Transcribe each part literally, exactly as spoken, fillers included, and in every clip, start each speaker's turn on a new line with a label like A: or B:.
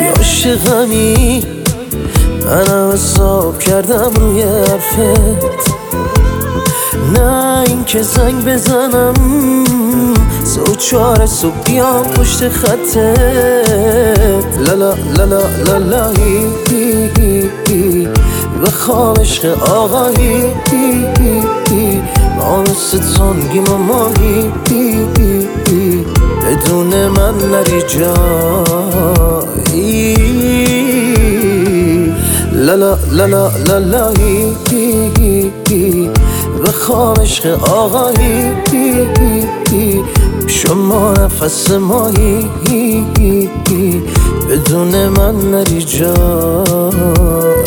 A: عاشقمی منم حساب کردم روی حرفت، نه این که زنگ بزنم سه چهار صبح بیام پشت خطت. لالا لالا لالایی بخوام عشق آقایی، ما مثل تنگیم و ماهی، بدون من نری جایی. لالا لالا لالایی بخوام عشق آقایی، شما نفس ماهی، بدون من نری جایی.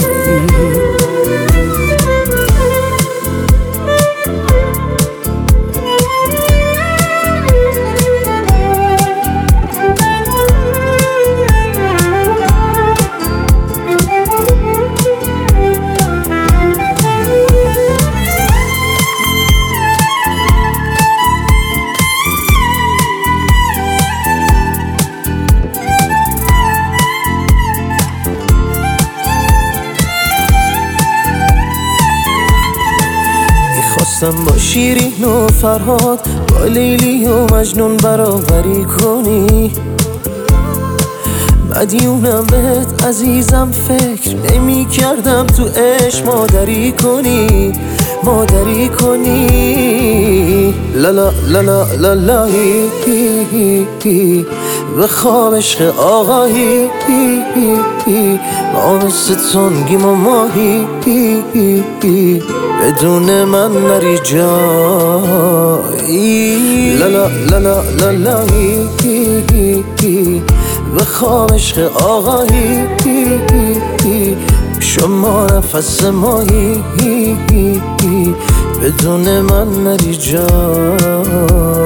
A: خواستم با شیرین و فرهاد با لیلی و مجنون برابری کنی، مدیونم بهت عزیزم، فکر نمی کردم تو عشق مادری کنی، مادری کنی. لالا لالا لالایی بخوام عشق آقایی، ما مثل تنگیم و ماهی، بدون من نری جایی. لالا لالا لالایی بخوام عشق آقایی، شما نفس ماهی، بدون من نری جایی.